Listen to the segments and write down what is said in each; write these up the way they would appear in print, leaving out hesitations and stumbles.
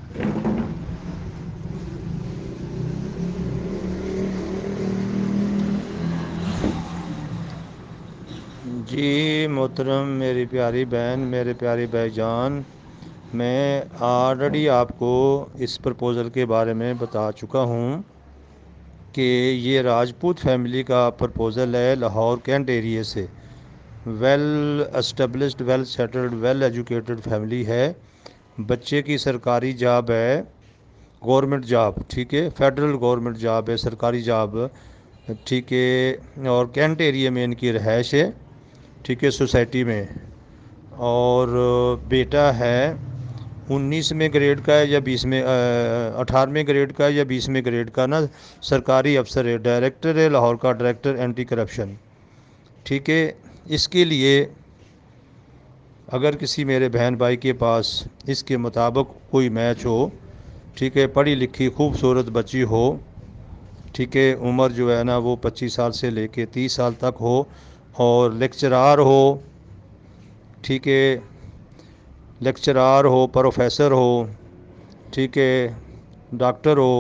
جی محترم میری پیاری بہن، میرے پیارے بھائی جان، میں آلریڈی آپ کو اس پرپوزل کے بارے میں بتا چکا ہوں کہ یہ راجپوت فیملی کا پرپوزل ہے، لاہور کینٹ ایریے سے، well established, well settled, well educated family ہے۔ بچے کی سرکاری جاب ہے، گورنمنٹ جاب، ٹھیک ہے، فیڈرل گورنمنٹ جاب ہے، سرکاری جاب، ٹھیک ہے، اور کینٹ ایریے میں ان کی رہائش ہے، ٹھیک ہے، سوسائٹی میں۔ اور بیٹا ہے 19ویں گریڈ کا ہے یا 18ویں گریڈ کا ہے یا 20ویں گریڈ کا نا، سرکاری افسر ہے، ڈائریکٹر ہے لاہور کا، ڈائریکٹر اینٹی کرپشن، ٹھیک ہے۔ اس کے لیے اگر کسی میرے بہن بھائی کے پاس اس کے مطابق کوئی میچ ہو، ٹھیک ہے، پڑھی لکھی خوبصورت بچی ہو، ٹھیک ہے، عمر جو ہے نا وہ 25 سال سے لے کے 30 سال تک ہو، اور لیکچرار ہو، ٹھیک ہے، لیکچرار ہو، پروفیسر ہو، ٹھیک ہے، ڈاکٹر ہو،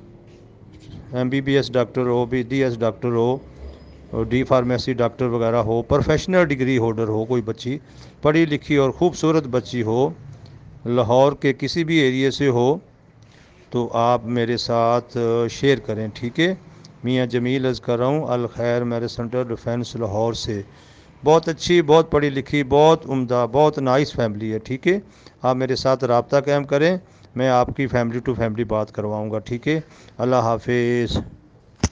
MBBS ڈاکٹر ہو، BDS ڈاکٹر ہو، اور ڈی فارمیسی ڈاکٹر وغیرہ ہو، پروفیشنل ڈگری ہولڈر ہو کوئی بچی، پڑھی لکھی اور خوبصورت بچی ہو، لاہور کے کسی بھی ایریے سے ہو، تو آپ میرے ساتھ شیئر کریں، ٹھیک ہے۔ میاں جمیل عرض کر رہا ہوں، الخیر میرے سینٹر ڈیفینس لاہور سے، بہت اچھی، بہت پڑھی لکھی، بہت عمدہ، بہت نائس فیملی ہے، ٹھیک ہے۔ آپ میرے ساتھ رابطہ قائم کریں، میں آپ کی فیملی ٹو فیملی بات کرواؤں گا، ٹھیک ہے۔ اللہ حافظ۔